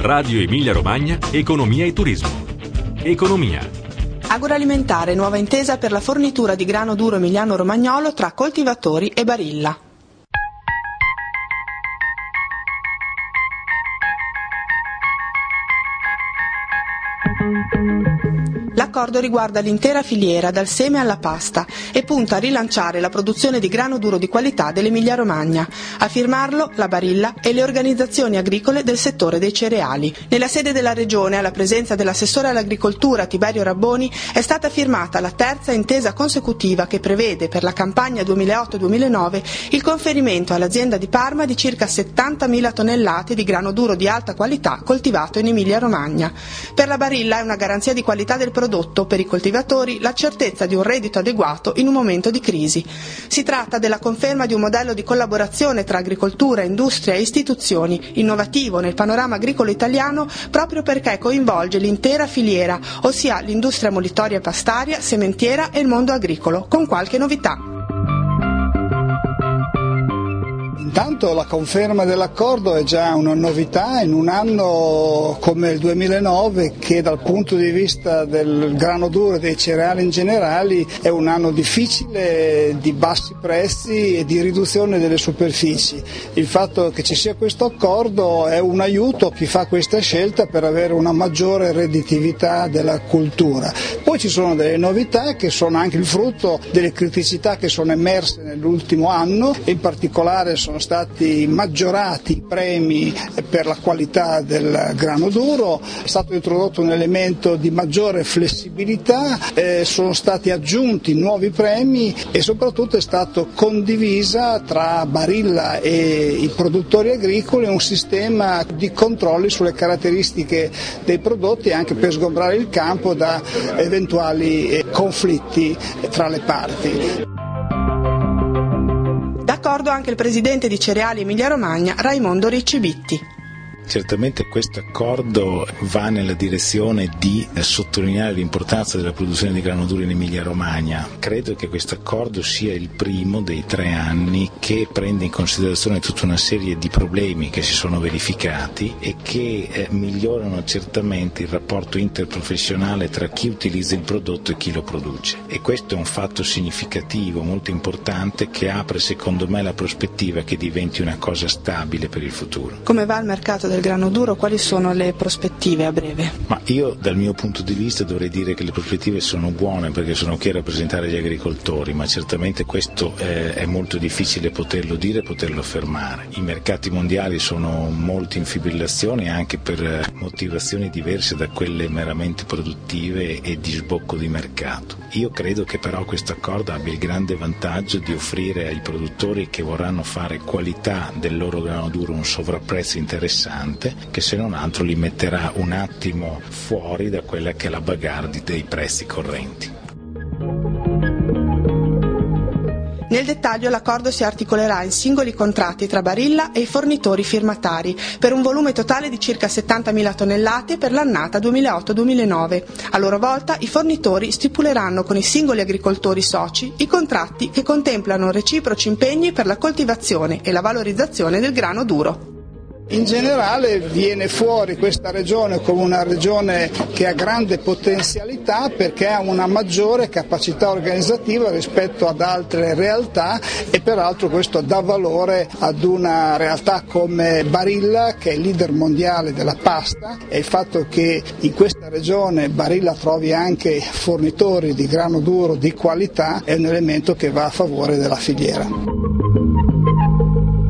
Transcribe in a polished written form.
Radio Emilia Romagna, Economia e Turismo. Economia. Agroalimentare, nuova intesa per la fornitura di grano duro emiliano-romagnolo tra coltivatori e Barilla. L'accordo riguarda l'intera filiera, dal seme alla pasta, e punta a rilanciare la produzione di grano duro di qualità dell'Emilia-Romagna. A firmarlo la Barilla e le organizzazioni agricole del settore dei cereali. Nella sede della Regione, alla presenza dell'assessore all'agricoltura Tiberio Rabboni, è stata firmata la terza intesa consecutiva che prevede per la campagna 2008-2009 il conferimento all'azienda di Parma di circa 70.000 tonnellate di grano duro di alta qualità coltivato in Emilia-Romagna. Per la Barilla è una garanzia di qualità del prodotto, per i coltivatori la certezza di un reddito adeguato in un momento di crisi. Si tratta della conferma di un modello di collaborazione tra agricoltura, industria e istituzioni, innovativo nel panorama agricolo italiano proprio perché coinvolge l'intera filiera, ossia l'industria molitoria e pastaria, sementiera e il mondo agricolo, con qualche novità. Intanto la conferma dell'accordo è già una novità in un anno come il 2009 che dal punto di vista del grano duro e dei cereali in generale è un anno difficile, di bassi prezzi e di riduzione delle superfici. Il fatto che ci sia questo accordo è un aiuto a chi fa questa scelta per avere una maggiore redditività della cultura. Poi ci sono delle novità che sono anche il frutto delle criticità che sono emerse nell'ultimo anno, in particolare sono stati maggiorati i premi per la qualità del grano duro, è stato introdotto un elemento di maggiore flessibilità, sono stati aggiunti nuovi premi e soprattutto è stato condivisa tra Barilla e i produttori agricoli un sistema di controlli sulle caratteristiche dei prodotti anche per sgombrare il campo da eventuali conflitti tra le parti. D'accordo anche il presidente di Cereali Emilia-Romagna, Raimondo Riccibitti. Certamente questo accordo va nella direzione di sottolineare l'importanza della produzione di grano duro in Emilia-Romagna. Credo che questo accordo sia il primo dei 3 anni che prende in considerazione tutta una serie di problemi che si sono verificati e che migliorano certamente il rapporto interprofessionale tra chi utilizza il prodotto e chi lo produce. E questo è un fatto significativo, molto importante, che apre secondo me la prospettiva che diventi una cosa stabile per il futuro. Come va il mercato del grano duro? Quali sono le prospettive a breve? Ma io dal mio punto di vista dovrei dire che le prospettive sono buone perché sono qui a rappresentare gli agricoltori, ma certamente questo è molto difficile poterlo dire e poterlo affermare. I mercati mondiali sono molto in fibrillazione anche per motivazioni diverse da quelle meramente produttive e di sbocco di mercato. Io credo che però questo accordo abbia il grande vantaggio di offrire ai produttori che vorranno fare qualità del loro grano duro un sovrapprezzo interessante che se non altro li metterà un attimo fuori da quella che è la bagarre dei prezzi correnti. Nel dettaglio l'accordo si articolerà in singoli contratti tra Barilla e i fornitori firmatari per un volume totale di circa 70.000 tonnellate per l'annata 2008-2009. A loro volta i fornitori stipuleranno con i singoli agricoltori soci i contratti che contemplano reciproci impegni per la coltivazione e la valorizzazione del grano duro. In generale viene fuori questa regione come una regione che ha grande potenzialità perché ha una maggiore capacità organizzativa rispetto ad altre realtà e peraltro questo dà valore ad una realtà come Barilla che è il leader mondiale della pasta e il fatto che in questa regione Barilla trovi anche fornitori di grano duro di qualità è un elemento che va a favore della filiera.